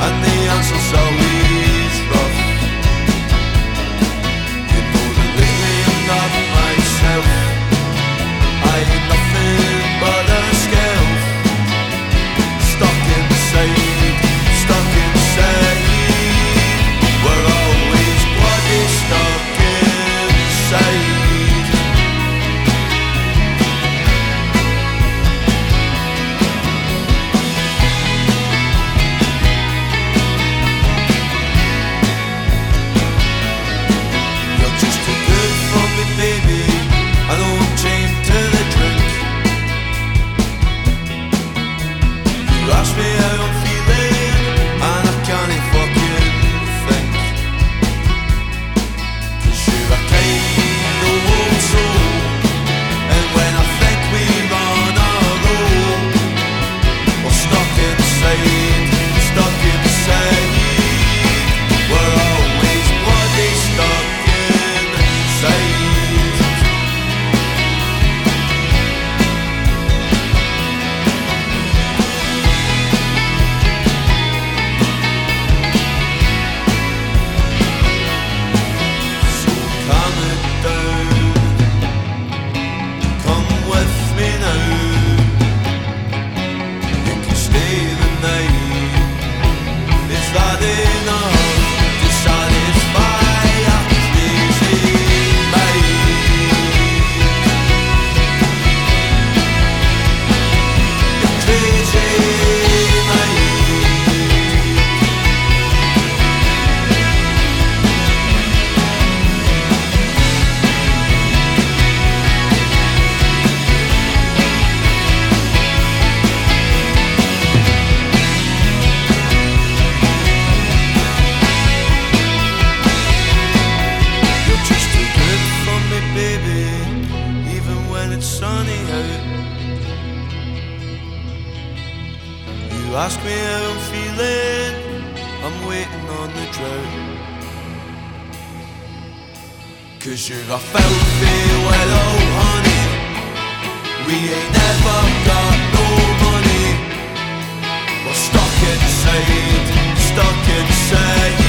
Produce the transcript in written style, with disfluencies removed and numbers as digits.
and the answer's always rough. You know that lately I'm not myself. I ain't nothing but a shelf, stuck inside, stuck inside. We're always bloody stuck inside. You're just too good for me, baby. I know I'm chained to the drink. You ask me how I'm feeling, and I can't fucking think. 'Cause you're a kind of old soul, and when I think we're on a roll, we're stuck inside, stuck inside. We're always bloody stuck inside. So calm it down, come with me now. You can stay the night. Is that enough to satisfy a crazy mind? A crazy mind. You're just too good for me, baby, even when it's sunny out. You ask me how I'm feeling, I'm waiting on the drought. 'Cause you're a filthy widow, honey. We ain't never got no money. We're stuck inside, stuck inside.